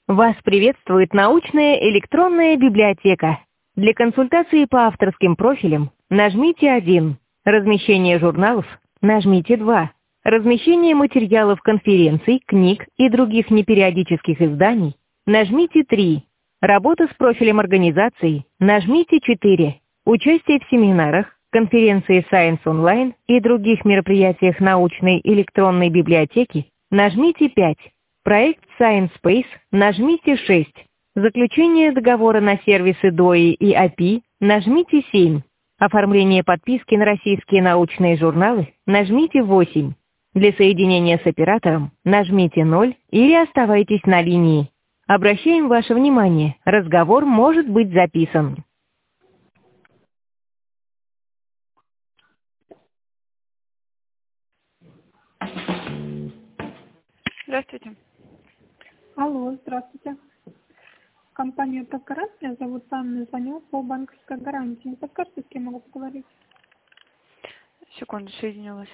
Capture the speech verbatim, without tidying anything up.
Вас приветствует научная электронная библиотека. Для консультации по авторским профилям нажмите один. Размещение журналов нажмите два. Размещение материалов конференций, книг и других непериодических изданий нажмите три. Работа с профилем организации нажмите четыре. Участие в семинарах, конференции Science Online и других мероприятиях научной электронной библиотеки нажмите пять. Проект Science Space нажмите шесть. Заключение договора на сервисы дои и эй пи ай нажмите семь. Оформление подписки на российские научные журналы нажмите восемь. Для соединения с оператором нажмите ноль или оставайтесь на линии. Обращаем ваше внимание, разговор может быть записан. Здравствуйте. Алло, здравствуйте. Компания «Токарат», меня зовут Анна, звоню по банковской гарантии. Не подскажете, с кем могу поговорить? Секунду, соединилась.